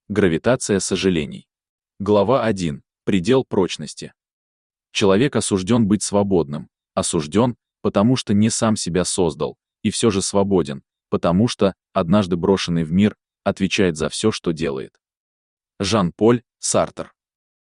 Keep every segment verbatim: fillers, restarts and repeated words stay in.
Гравитация сожалений. Глава один. Предел прочности. Человек осужден быть свободным, осужден, потому что не сам себя создал, и все же свободен, потому что, однажды брошенный в мир, отвечает за все, что делает. Жан-Поль Сартр.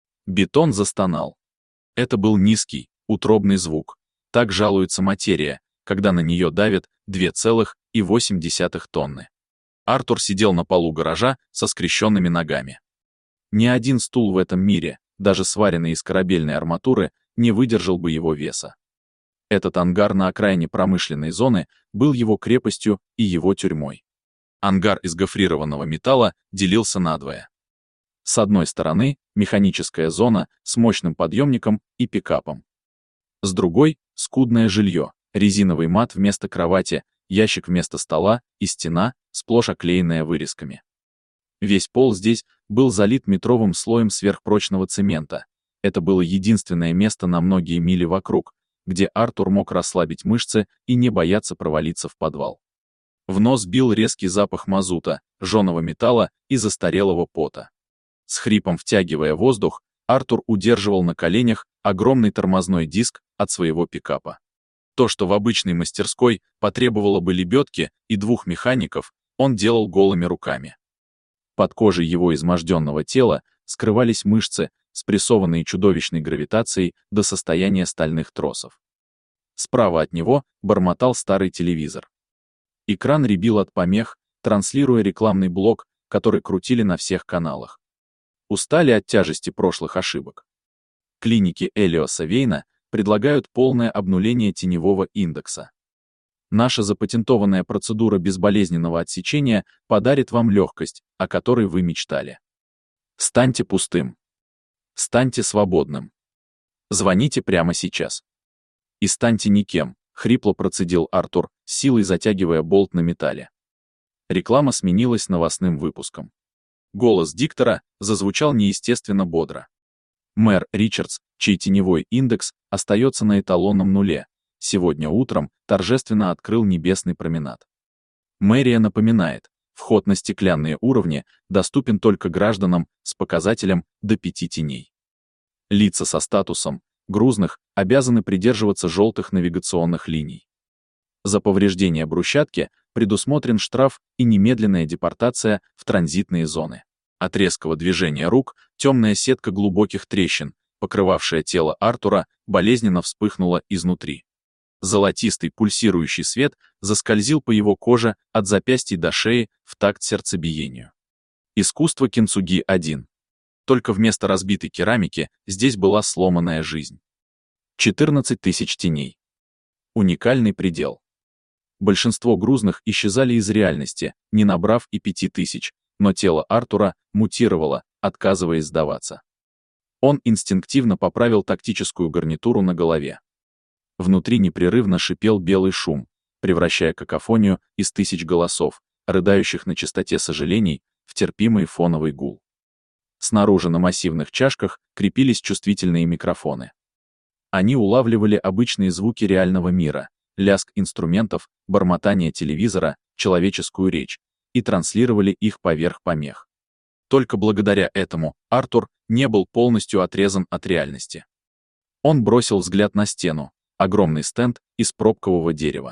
Бетон застонал. Это был низкий, утробный звук. Так жалуется материя, когда на нее давят две целых восемь десятых тонны. Артур сидел на полу гаража со скрещенными ногами. Ни один стул в этом мире, даже сваренный из корабельной арматуры, не выдержал бы его веса. Этот ангар на окраине промышленной зоны был его крепостью и его тюрьмой. Ангар из гофрированного металла делился надвое. С одной стороны — механическая зона с мощным подъемником и пикапом. С другой — скудное жилье, резиновый мат вместо кровати, ящик вместо стола и стена, сплошь оклеенная вырезками. Весь пол здесь был залит метровым слоем сверхпрочного цемента. Это было единственное место на многие мили вокруг, где Артур мог расслабить мышцы и не бояться провалиться в подвал. В нос бил резкий запах мазута, жженого металла и застарелого пота. С хрипом втягивая воздух, Артур удерживал на коленях огромный тормозной диск от своего пикапа. То, что в обычной мастерской потребовало бы лебедки и двух механиков, он делал голыми руками. Под кожей его изможденного тела скрывались мышцы, спрессованные чудовищной гравитацией до состояния стальных тросов. Справа от него бормотал старый телевизор. Экран рябил от помех, транслируя рекламный блок, который крутили на всех каналах. Устали от тяжести прошлых ошибок? Клиники Элиоса Вейна предлагают полное обнуление теневого индекса. Наша запатентованная процедура безболезненного отсечения подарит вам легкость, о которой вы мечтали. Станьте пустым. Станьте свободным. Звоните прямо сейчас. И станьте никем, хрипло процедил Артур, силой затягивая болт на металле. Реклама сменилась новостным выпуском. Голос диктора зазвучал неестественно бодро. Мэр Ричардс, чей теневой индекс остается на эталонном нуле, сегодня утром торжественно открыл небесный променад. Мэрия напоминает, вход на стеклянные уровни доступен только гражданам с показателем до пяти теней. Лица со статусом грузных обязаны придерживаться желтых навигационных линий. За повреждение брусчатки предусмотрен штраф и немедленная депортация в транзитные зоны. От резкого движения рук темная сетка глубоких трещин, покрывавшая тело Артура, болезненно вспыхнула изнутри. Золотистый пульсирующий свет заскользил по его коже от запястья до шеи в такт сердцебиению. Искусство кинцуги один. Только вместо разбитой керамики здесь была сломанная жизнь. четырнадцать тысяч теней. Уникальный предел. Большинство грузных исчезали из реальности, не набрав и пяти тысяч, но тело Артура мутировало, отказываясь сдаваться. Он инстинктивно поправил тактическую гарнитуру на голове. Внутри непрерывно шипел белый шум, превращая какофонию из тысяч голосов, рыдающих на частоте сожалений, в терпимый фоновый гул. Снаружи на массивных чашках крепились чувствительные микрофоны. Они улавливали обычные звуки реального мира, лязг инструментов, бормотание телевизора, человеческую речь, и транслировали их поверх помех. Только благодаря этому Артур не был полностью отрезан от реальности. Он бросил взгляд на стену, огромный стенд из пробкового дерева.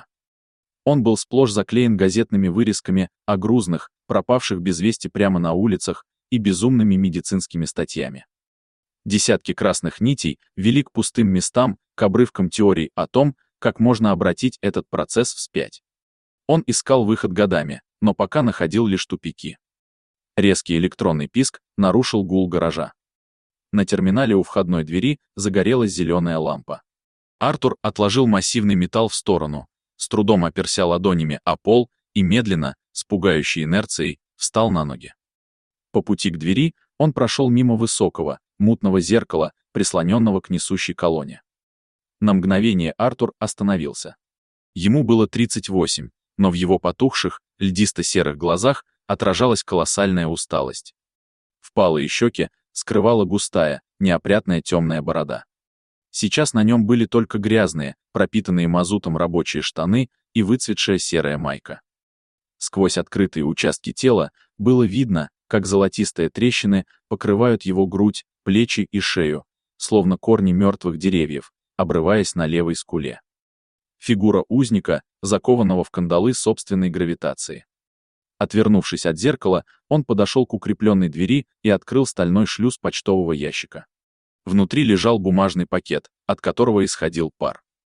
Он был сплошь заклеен газетными вырезками о грузных, пропавших без вести прямо на улицах, и безумными медицинскими статьями. Десятки красных нитей вели к пустым местам, к обрывкам теорий о том, как можно обратить этот процесс вспять. Он искал выход годами, но пока находил лишь тупики. Резкий электронный писк нарушил гул гаража. На терминале у входной двери загорелась зеленая лампа. Артур отложил массивный металл в сторону, с трудом оперся ладонями о пол и медленно, с пугающей инерцией, встал на ноги. По пути к двери он прошел мимо высокого, мутного зеркала, прислоненного к несущей колонне. На мгновение Артур остановился. Ему было тридцать восемь, но в его потухших, льдисто-серых глазах отражалась колоссальная усталость. Впалые щеки скрывала густая, неопрятная темная борода. Сейчас на нем были только грязные, пропитанные мазутом рабочие штаны и выцветшая серая майка. Сквозь открытые участки тела было видно, как золотистые трещины покрывают его грудь, плечи и шею, словно корни мертвых деревьев, обрываясь на левой скуле. Фигура узника, закованного в кандалы собственной гравитации. Отвернувшись от зеркала, он подошел к укрепленной двери и открыл стальной шлюз почтового ящика. Внутри лежал бумажный пакет, от которого исходил пар.